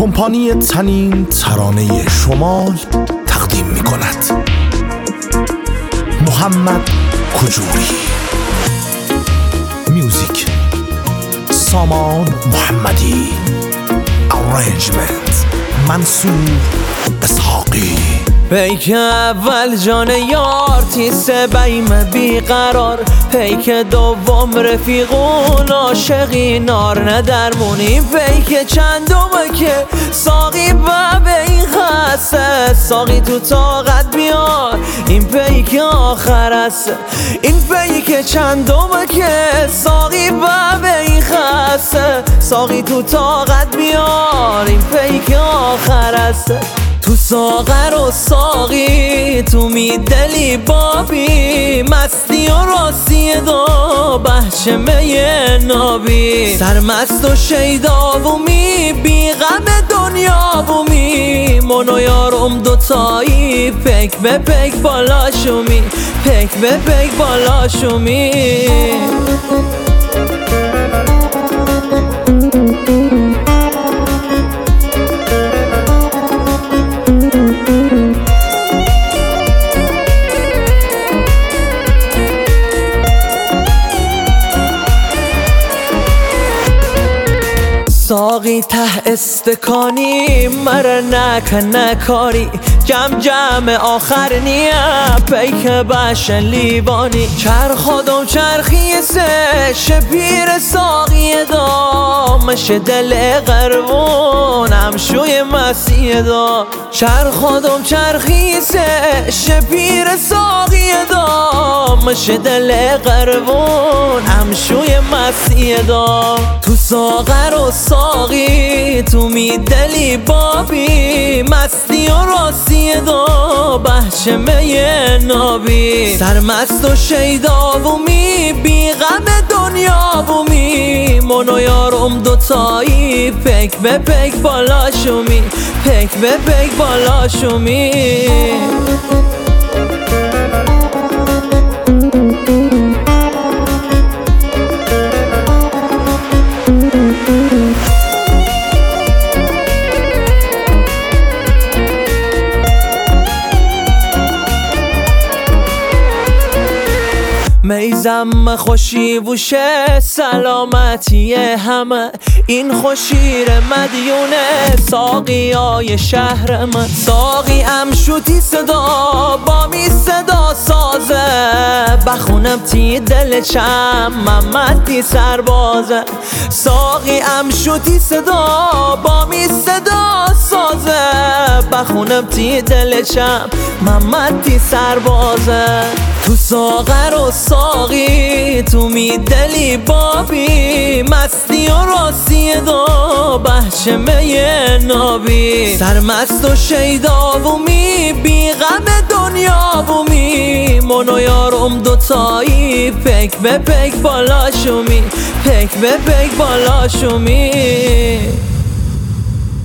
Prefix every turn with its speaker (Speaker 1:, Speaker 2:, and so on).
Speaker 1: کمپانی تنین ترانه شمال تقدیم می کند. محمد کجوری. میوزیک سامان محمدی. ارنجمنت منصور اسحاقی.
Speaker 2: پیک اول جان یار تیسه بیم بیقرار، پیک دوم رفیقون عاشقی نار ندرمونی، پیک چندمه که ساقی به این خسته، ساقی تو طاقت بیار این پیک آخر است. این پیک چندمه که ساقی به این خسته، ساقی تو طاقت بیار این پیک آخر است. تو ساغر و ساقی تو میدلی بابی، مستی و راستی دو بهشمه نابی، سرمست و شیداومی بی غم دنیاومی، من و یارم دوتایی پک به پک بالا شومی، پک به پک بالا شومی. ساقی ته استکانی مر نکاری، جمع آخر نیم پیک بشن لیوانی، چرخادم چرخی شپیر ساقی دامش دل قربون همشوی مسیح دا، چرخادم چرخی شپیر ساقی دامش دل قربون همشوی مسیح دا. تو ساغر و ساقی تو میدلی بابی، مستی و راستی دو بهشمه نابی، سرمست و شیداومی بی غم دنیاومی، من و یارم دوتایی پک به پک بالا شومی، پک به پک بالا شومی. میزم خوشی وشه سلامتی همه، این خوشیر مدیونه ساقی های شهر من، ساقی امشوتی صدا بامی صدا سازه، بخونم تی دل چم محمدی سربازه، ساقی امشوتی صدا بامی صدا سازه، بخونم تی دل چم محمدی سربازه. تو ساغر و ساقی تو میدلی بابی، مستی و راستی دو بهشمه نابی، سرمست و شیداومی بی غم دنیاومی، من و یارم دوتایی پک به پک بالا شومی، پک به پک بالا شومی.